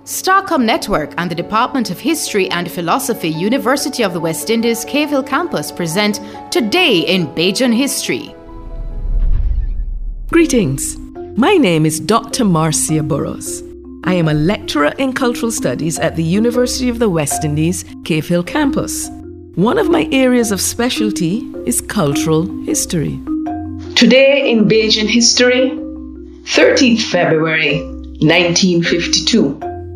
Starcom Network and the Department of History and Philosophy, University of the West Indies, Cave Hill Campus present Today in Bajan History. Greetings. My name is Dr. Marcia Burrows. I am a lecturer in cultural studies at the University of the West Indies, Cave Hill Campus. One of my areas of specialty is cultural history. Today in Bajan History, 13th February 1952.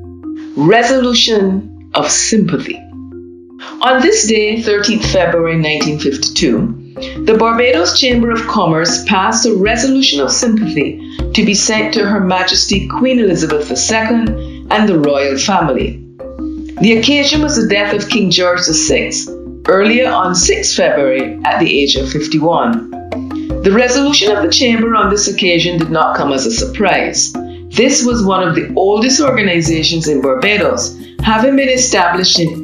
Resolution of Sympathy. On this day, 13th February 1952, the Barbados Chamber of Commerce passed a resolution of sympathy to be sent to Her Majesty Queen Elizabeth II and the royal family. The occasion was the death of King George VI, earlier on 6 February at the age of 51. The resolution of the Chamber on this occasion did not come as a surprise. This was one of the oldest organizations in Barbados, having been established in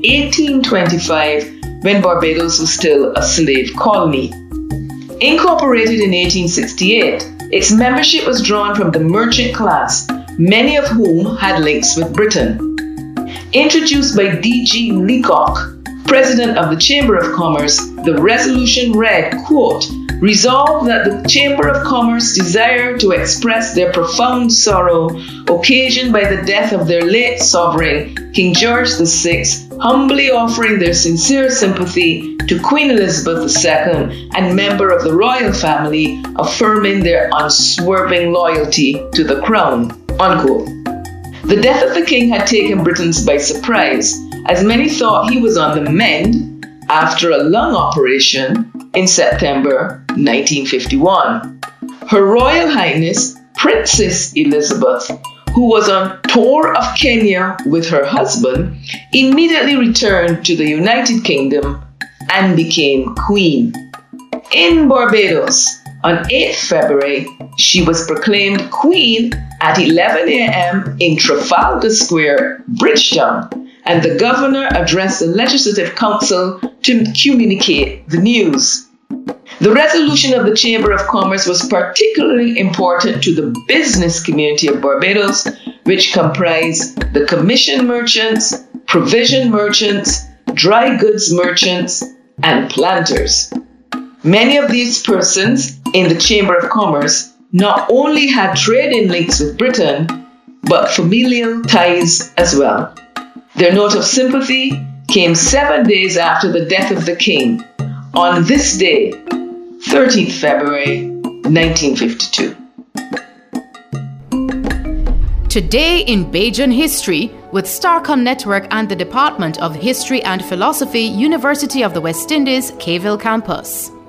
1825 when Barbados was still a slave colony. Incorporated in 1868, its membership was drawn from the merchant class, many of whom had links with Britain. Introduced by D.G. Leacock, President of the Chamber of Commerce, the resolution read, quote, "Resolved that the Chamber of Commerce desire to express their profound sorrow occasioned by the death of their late sovereign, King George VI, humbly offering their sincere sympathy to Queen Elizabeth II and member of the royal family, affirming their unswerving loyalty to the crown." Unquote. The death of the king had taken Britons by surprise, as many thought he was on the mend after a lung operation in September 1951. Her Royal Highness Princess Elizabeth, who was on tour of Kenya with her husband, immediately returned to the United Kingdom and became Queen. In Barbados, on 8th February, she was proclaimed Queen at 11 a.m. in Trafalgar Square, Bridgetown, and the governor addressed the Legislative Council to communicate the news. The resolution of the Chamber of Commerce was particularly important to the business community of Barbados, which comprised the commission merchants, provision merchants, dry goods merchants, and planters. Many of these persons in the Chamber of Commerce not only had trading links with Britain, but familial ties as well. Their note of sympathy came 7 days after the death of the king, on this day, 13th February 1952. Today in Bajan History with Starcom Network and the Department of History and Philosophy, University of the West Indies, Cave Hill Campus.